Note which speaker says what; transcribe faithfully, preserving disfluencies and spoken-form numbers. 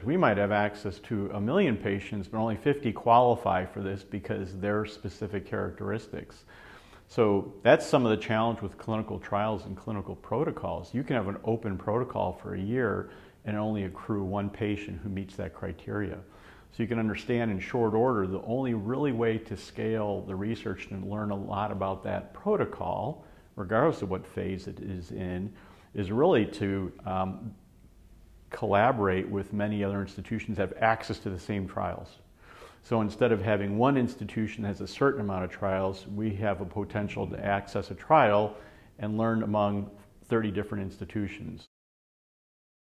Speaker 1: We might have access to a million patients, but only fifty qualify for this because their specific characteristics. So that's some of the challenge with clinical trials and clinical protocols. You can have an open protocol for a year and only accrue one patient who meets that criteria. So you can understand in short order, the only really way to scale the research and learn a lot about that protocol, regardless of what phase it is in, is really to um, collaborate with many other institutions that have access to the same trials. So instead of having one institution that has a certain amount of trials, we have a potential to access a trial and learn among thirty different institutions.